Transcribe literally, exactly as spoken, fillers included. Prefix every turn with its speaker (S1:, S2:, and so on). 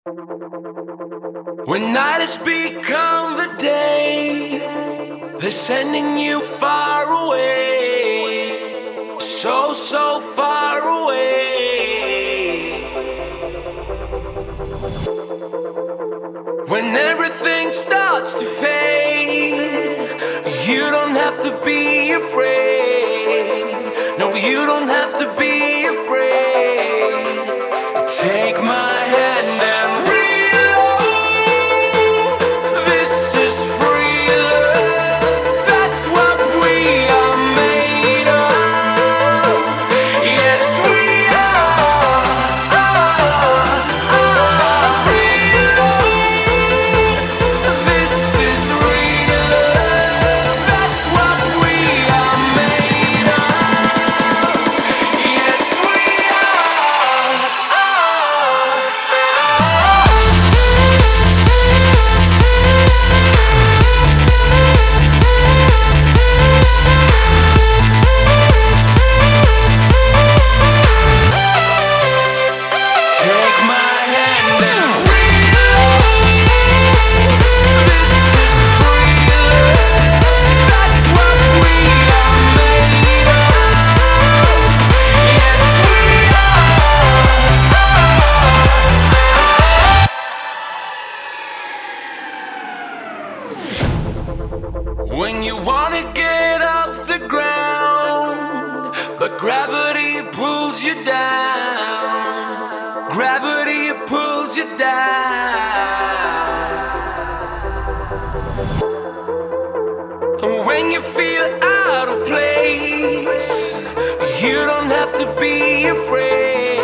S1: When night has become the day, they're sending you far away, so, so far away. When everything starts to fade, you don't have to be afraid. No, you don't have to be afraid. Take my hand and reload. This is free love. That's what we are made of. Yes, we are. Reload. This is real love. That's what we are made of. Yes, we are. Take my hand and reload. This is free love. That's what we are made of. Yes, we are. When you wanna get off the ground, but gravity pulls you down. Gravity pulls you down. And when you feel out of place, you don't have to be afraid.